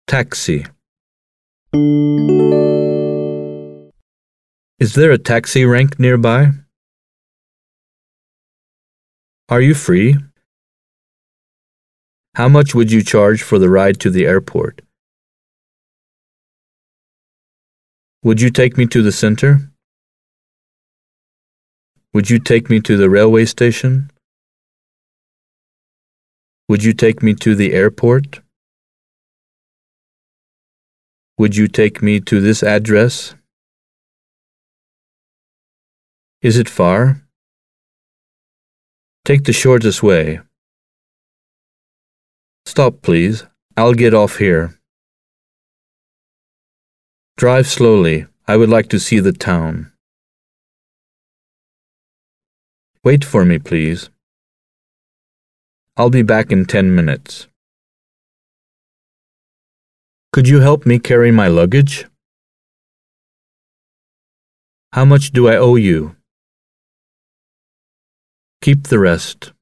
Taxi. Is there a taxi rank nearby? Are you free? How much would you charge for the ride to the airport? Would you take me to the center? Would you take me to the railway station? Would you take me to the airport? Would you take me to this address? Is it far? Take the shortest way. Stop, please. I'll get off here. Drive slowly. I would like to see the town. Wait for me, please. I'll be back in 10 minutes. Could you help me carry my luggage? How much do I owe you? Keep the rest.